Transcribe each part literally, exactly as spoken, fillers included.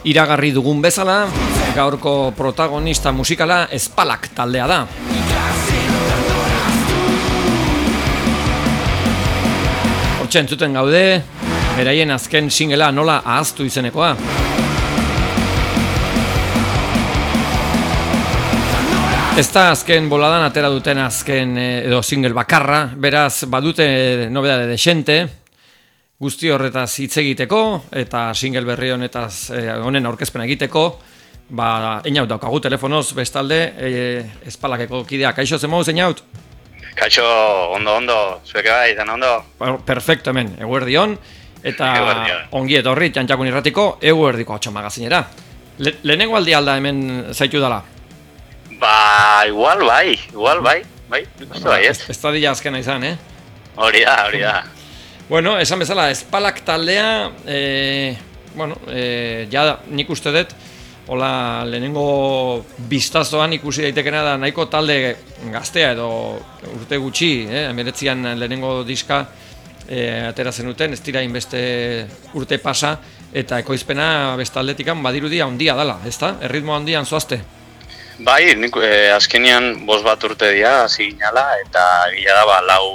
Iragarri dugun bezala, gaurko protagonista musikala Espalak taldea da. Hortxe entzuten gaude, beraien azken singela Nola ahaztu izenekoa. Ez da azken boladan atera duten azken edo single bakarra, beraz badute nobedade desente, guzti horretaz hitz egiteko eta single berri honetaz honen aurkezpena egiteko, ba, Einaut daukagu telefonoz, bestalde, e, Espalakeko kidea. Kaixo, zen moduz, Einaut? Kaixo, ondo, ondo, zueke bai, zen ondo? Perfecto, hemen, eguerdion, eta ongi etorri, Txantxakun irratiko, eguerdiko hotxa magazinera. Le, lehenengo aldi alda hemen zaitu dela? Ba, igual bai, igual bai, bai, nik uste bai, ez? Ez da dila azkena izan, eh? Hori da, hori da. Bueno, esan bezala, Espalak taldea, e, bueno, e, ja nik uste dut, hola, lehenengo biztazoan ikusi daitekena da nahiko talde gaztea edo urte gutxi, eh? Emeretzian lehenengo diska e, atera zenuten, ez dira inbeste urte pasa, eta ekoizpena bestaldetikan badirudi handia dela, ez da? Erritmo handian zoazte? Bai, nik eh, azkenian bost bat urte dira, hasi ginala, eta gila da, ba, lau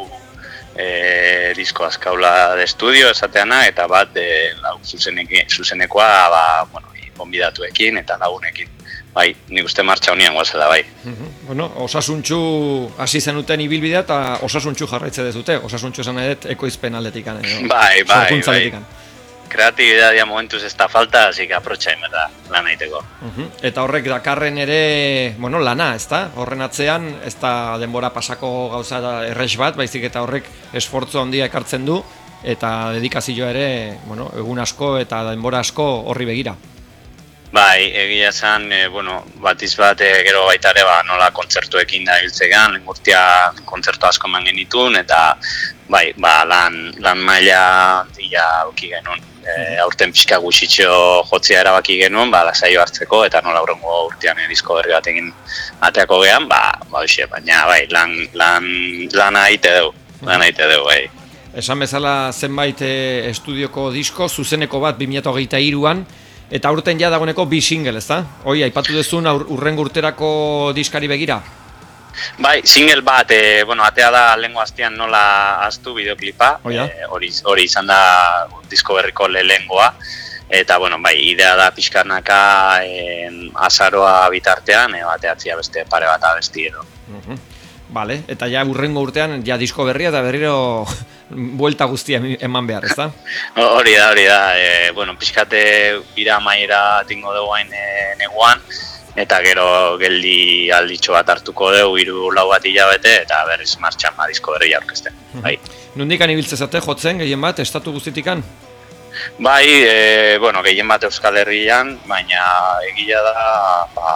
E, disko azkaula de estudio esateana eta bat de, lau, zuzeneke, zuzenekoa ba, bueno, konbidatuekin eta lagunekin. Bai, nik uste martxa honian guazela, bai. Uh-huh. Bueno, osasuntxu hasi zenuten ibilbidea eta osasuntxu jarraitze dezute. Osasuntxu esan edet ekoizpen aldetikan. Edo, bai, bai, bai. Kreatibidadia momentuz ez da falta, así que aprotxa inberda lan aiteko. Uh-huh. Eta horrek dakarren ere, bueno, lana, ez da? Horren atzean, ez da denbora pasako gauza errex bat, baizik eta horrek esfortzu handia ekartzen du, eta dedikazioa ere, bueno, egun asko eta denbora asko horri begira. Bai, egia esan, e, bueno, batiz bat e, gero baita ere ba, nola kontzertuekin da biltzegan, lehen urtia kontzertu asko eman genitun, eta bai, ba, lan, lan maila handia auki genuen. E, aurten pixka gutxitxo jotzea erabaki genuen, ba, lasaio hartzeko, eta nola aurrengo urtean e, disko berri bat egin ateako gehan, ba, ba, hoxe, baina, bai, lan, lan, lan aite dugu, lan aite dugu, bai. Esan bezala zenbait e, estudioko disko, zuzeneko bat bi mila hogeita hiruan, eta aurten ja dagoeneko bi single, ez da? Hoi, aipatu duzun urrengo urterako diskari begira? Bai, single bat, e, bueno, atea da lehengo hastian nola aztu bideoklipa, hori e, izan da disko berriko lehengoa, eta, bueno, bai, idea da pixkarnaka e, azaroa bitartean, e, bateatzia beste pare bat abesti edo. Uh-huh. Vale, eta ja urrengo urtean, ja disko berria eta berriro buelta guztia eman behar, ez da? Hori da, hori da, e, bueno, pixkate bira maiera tingo dugu hain e, neguan, eta gero geldi alditxo bat hartuko dugu, hiru lau bat hilabete, eta berriz martxan ba disko berria aurkezten. Bai. Nondikan ibiltzezate jotzen, gehien bat, estatu guztitikan? Bai, e, bueno, gehien bat Euskal Herrian, baina egia da, ba,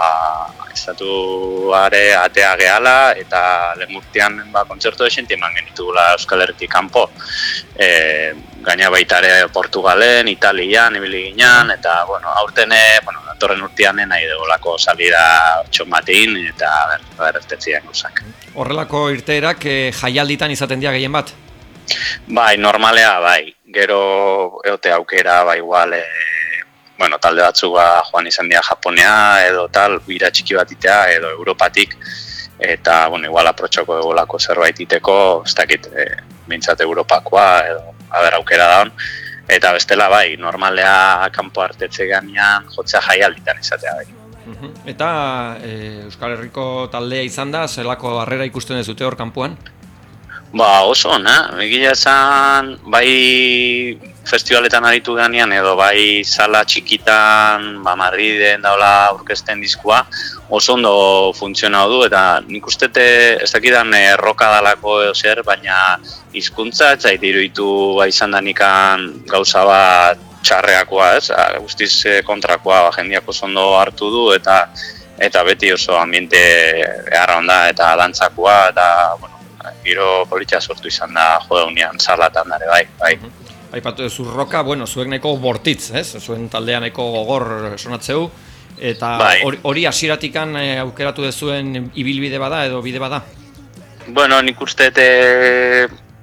estatuare atea gehala, eta lehen urtean ba, kontzertu desente eman genitugula Euskal Herritik kanpo. E, gaina baita ere Portugalen, Italian, ibili ginean, eta, bueno, aurten, bueno, datorren urtean nahi dugulako salida txon batein, eta berreztetzien guzak. Horrelako irteerak e, jaialditan izaten dira gehien bat? Bai, normalea, bai. Gero eote aukera, ba, igual, e, bueno, talde batzuk ba, joan izan dira Japonea, edo tal, bira txiki bat itea, edo Europatik, eta, bueno, igual aprotxoko egolako zerbait iteko, ez dakit, e, bintzat Europakoa, edo, haber aukera daun, eta bestela, bai, normalea kanpo hartetze ganean, jotzea jaialditan izatea, bai. Uh-huh. Eta e, Euskal Herriko taldea izan da, zelako harrera ikusten dezute hor kanpoan? Ba, oso, na? Egia esan, bai festivaletan aritu ganean, edo bai sala txikitan, ba, Madriden daula aurkezten diskua, oso ondo funtzionau du, eta nik ustete ez dakidan erroka dalako edo zer, baina hizkuntza ez zait iruditu ba, izan danikan gauza bat txarreakoa, ez? Guztiz kontrakoa, ba, jendeak oso ondo hartu du, eta eta beti oso ambiente eharra onda, eta dantzakoa, eta, bueno, giro politxa sortu izan da jodeunean salatan dare, bai, bai. Aipatu duzu roka, bueno, zuek nahiko bortitz, ez? Zuen taldea nahiko gogor sonatzeu, eta hori bai. Hasieratikan e, aukeratu dezuen ibilbide bada edo bide bada? Bueno, nik uste e,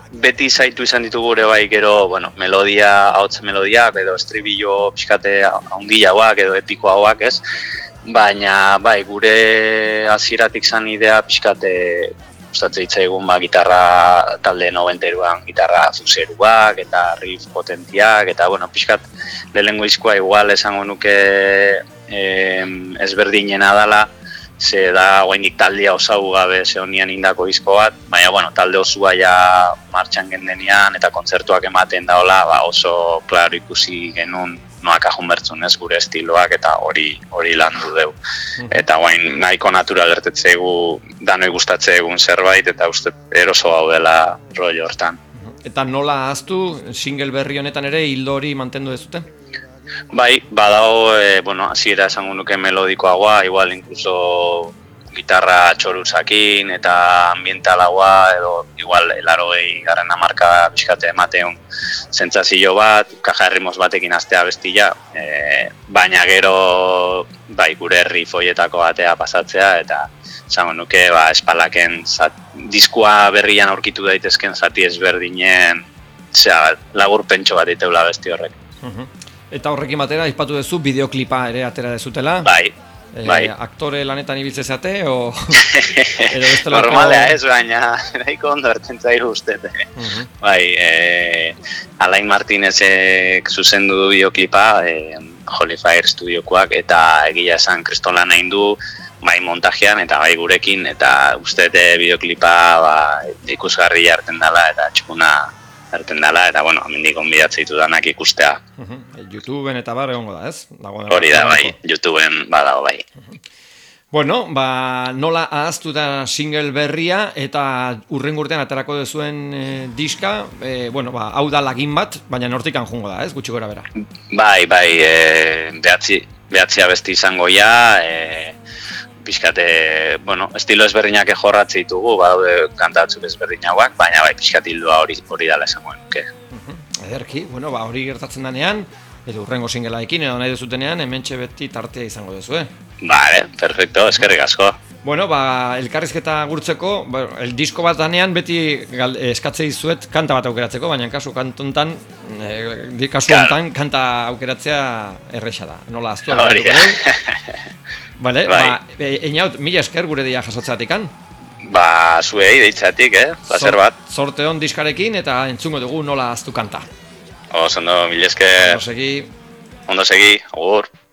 beti zaitu izan ditugu gure bai gero, bueno, melodia, ahotz melodiak, edo estribillo pixkate handiagoak edo epikoagoak, ez? Baina, bai, gure hasieratik zan idea pixkate gustatzen zitzaigun ba, gitarra talde noventeruan, gitarra fuseruak eta riff potentiak, eta, bueno, pixkat lehenengo izkoa igual esango nuke eh, ezberdinena dala, ze da guainik taldea osau gabe ze honian indako izko bat, baina bueno, talde osua ja martxan gendenean eta kontzertuak ematen daola, ba, oso klaro ikusi genuen noak ajun bertzun ez gure estiloak eta hori hori landu deu. Eta guain nahiko natural gertetzegu, danoi gustatze egun zerbait eta uste eroso gaudela rollo hortan. Eta nola ahaztu, single berri honetan ere hildo hori mantendu dezute? Bai, badago, e, bueno, hasiera esango nuke melodikoagoa, igual incluso gitarra txoruzakin eta ambientalagoa, edo igual elarogei garren hamarka pixkate emateun sentsazio bat, kaja ritmos batekin astea bestia, e, baina gero bai, gure riff hoietako batea pasatzea, eta esango nuke ba, espalaken zat, diskua berrian aurkitu daitezken zati ezberdinen, zera, lagur pentso bat iteula besti horrek. Uh-huh. Eta horrekin batera, aipatu duzu, bideoklipa ere atera dezutela. Bai, e, bai. Aktore lanetan ibiltze zate, o... Normalea ez, baina nahiko ondo erten zairu uste. Uh-huh. Bai, e, Alain Martinezek zuzendu du bideoklipa, e, Holy Fire Studiokoak, eta egia esan kristolan nahi du, bai montajean eta bai gurekin, eta uste bideoklipa ba, ikusgarri hartzen dela, eta txukuna hartzen dela, eta, bueno, amendik onbidatzen ditu danak ikustea. Uh-huh. YouTubeen eta bar egongo da, ez? Dago, hori da, bai, YouTubeen badago, bai. Uh-huh. Bueno, ba, nola ahaztu da single berria, eta urrengo urtean aterako duzuen e, diska, e, bueno, ba, hau da lagin bat, baina nortikan jungo da, ez? Gutxi gora bera. Bai, bai, e, behatzi, behatzi abesti izango ja, e, pixkate, bueno, estilo ezberdinak jorratze ditugu, badaude kantatzuk ezberdinagoak, baina bai, pixkat hildua hori hori dala esango nuke. Uh-huh. Ederki, bueno, ba, hori gertatzen danean, edo urrengo singelaekin, edo nahi duzutenean, hementxe beti tartea izango duzu, eh? Vale, perfecto, eskerrik asko. Bueno, ba, elkarrizketa gurtzeko, bueno, el disko bat danean beti gal, eskatzei zuet kanta bat aukeratzeko, baina kasu kantontan, eh, kasu hontan kanta aukeratzea erresa da. Nola aztu? Hori. Vale, bai. Ba, einaut, mila esker gure dia jasotzatikan. Ba, zuei deitzatik, eh? Plazer bat. Sorte hon diskarekin eta entzungo dugu nola aztu kanta. Oso ondo, mila esker. Ondo segi. Ondo segi, agur.